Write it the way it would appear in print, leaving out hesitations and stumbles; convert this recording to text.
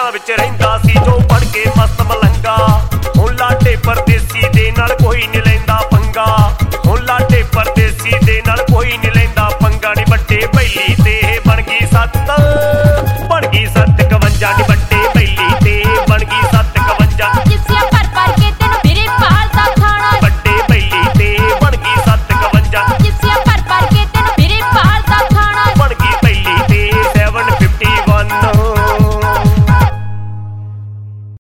ਸ਼ਹਿਰਾਂ ਵਿੱਚ ਰਹਿੰਦਾ ਸੀ ਜੋ ਬਣ ਕੇ ਮਸਤ ਮਲੰਗਾ। ਹੁਣ ਲਾਡੇ ਪਰਦੇਸੀ ਦੇ ਨਾਲ ਕੋਈ ਨੀ ਲੈਂਦਾ ਪੰਗਾ। ਹੁਣ ਲਾਡੇ ਪਰਦੇਸੀ ਦੇ ਨਾਲ ਕੋਈ ਨੀ ਲੈਂਦਾ ਪੰਗਾ ਨੀ। ਵੱਡੇ ਬੈਲੀ ਤੇ ਇਹ ਬਣ ਗਈ ਸੱਤ